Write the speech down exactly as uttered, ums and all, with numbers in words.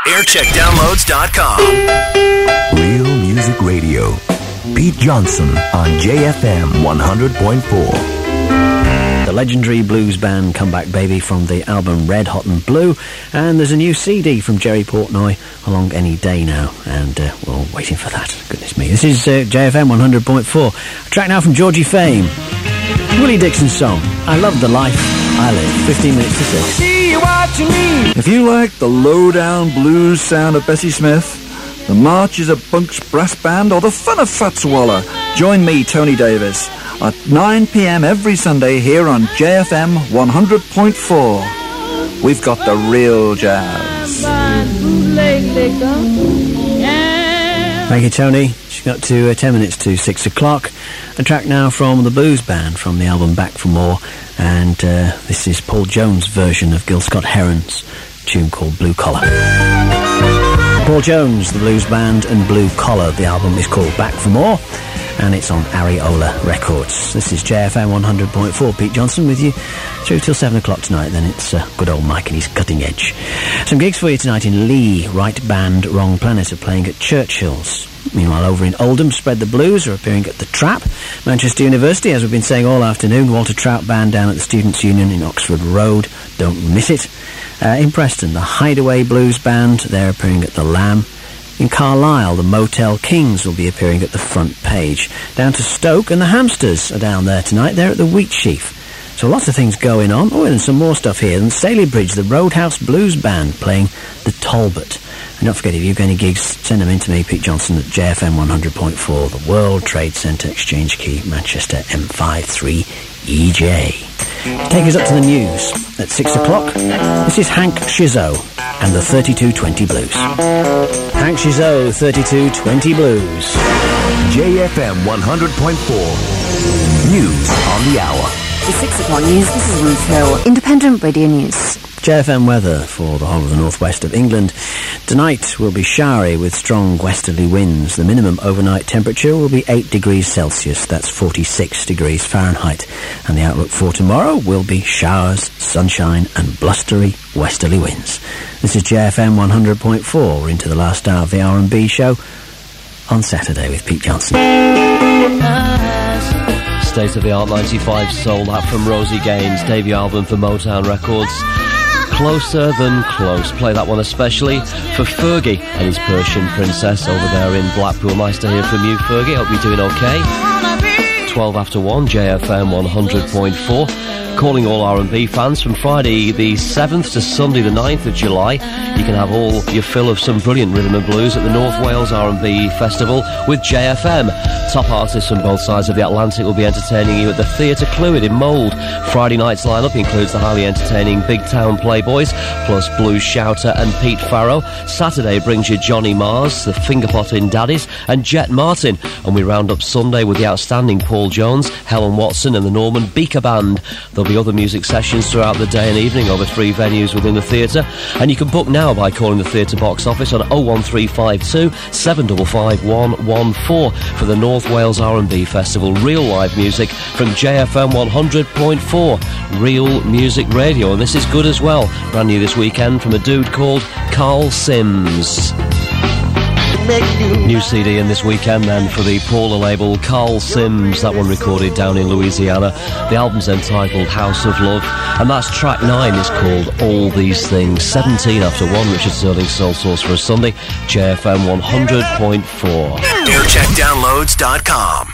aircheck downloads dot com. Real Music Radio. Pete Johnson on J F M one hundred point four. The legendary blues band Comeback Baby from the album Red Hot and Blue, and there's a new C D from Jerry Portnoy along any day now, and uh, we're all waiting for that. Goodness me. This is uh, J F M one hundred point four. A track now from Georgie Fame. Willie Dixon's song, I Love the Life I Live. fifteen minutes to six. See you watching me. If you like the low-down blues sound of Bessie Smith, the Marches of Bunk's Brass Band, or the fun of Fats Waller, join me, Tony Davis, at nine p.m. every Sunday here on J F M one hundred point four. We've got the real jazz. Thank you, Tony. She got to uh, ten minutes to six o'clock. A track now from the Blues Band from the album Back for More, and uh, this is Paul Jones' version of Gil Scott-Heron's tune called Blue Collar. Paul Jones, the Blues Band, and Blue Collar. The album is called Back for More, and it's on Ariola Records. This is J F M one hundred point four. Pete Johnson with you through till seven o'clock tonight. Then it's uh, good old Mike and his Cutting Edge. Some gigs for you tonight in Lee. Right Band, Wrong Planet are playing at Churchill's. Meanwhile, over in Oldham, Spread the Blues are appearing at the Trap. Manchester University, as we've been saying all afternoon, Walter Trout Band down at the Students' Union in Oxford Road. Don't miss it. Uh, in Preston, the Hideaway Blues Band, they're appearing at the Lamb. In Carlisle, the Motel Kings will be appearing at the Front Page. Down to Stoke, and the Hamsters are down there tonight. They're at the Wheat Sheaf. So lots of things going on. Oh, and some more stuff here. And Saley Bridge, the Roadhouse Blues Band playing the Talbot. And don't forget, if you've got any gigs, send them in to me, Pete Johnson, at J F M one hundred point four, the World Trade Centre, Exchange Quay, Manchester, M five three E J. Take us up to the news at six o'clock. This is Hank Chizot and the thirty-two twenty Blues. Hank Chizot, thirty-two twenty Blues. J F M one hundred point four. News on the hour. The six o'clock news, this is Ruth Hill, Independent Radio News. J F M weather for the whole of the northwest of England. Tonight will be showery with strong westerly winds. The minimum overnight temperature will be eight degrees Celsius, that's forty-six degrees Fahrenheit. And the outlook for tomorrow will be showers, sunshine and blustery westerly winds. This is J F M one hundred point four. We're into the last hour of the R and B show on Saturday with Pete Johnson. State of the Art ninety-five soul, that from Rosie Gaines, debut album for Motown Records. Closer Than Close. Play that one especially for Fergie and his Persian princess over there in Blackpool. Nice to hear from you, Fergie. Hope you're doing okay. twelve after one, J F M one hundred point four. Calling all R and B fans from Friday the seventh to Sunday the ninth of July. You can have all your fill of some brilliant rhythm and blues at the North Wales R and B Festival with J F M. Top artists from both sides of the Atlantic will be entertaining you at the Theatre Clwyd in Mould. Friday night's lineup includes the highly entertaining Big Town Playboys, plus Blues Shouter and Pete Farrow. Saturday brings you Johnny Mars, the Fingerpotting Daddies, and Jet Martin. And we round up Sunday with the outstanding Paul Jones, Helen Watson and the Norman Beaker Band. There'll be other music sessions throughout the day and evening over three venues within the theatre. And you can book now by calling the theatre box office on oh one three five two, seven five five, one one four for the North Wales R and B Festival. Real live music from J F M one hundred point four. Real Music Radio. And this is good as well. Brand new this weekend from a dude called Carl Sims. New C D in this weekend then for the Paula label, Carl Sims, that one recorded down in Louisiana. The album's entitled House of Love, and that's track nine, is called All These Things. seventeen after one, Richard Sterling Soul Source for a Sunday, J F M one hundred point four. aircheck downloads dot com.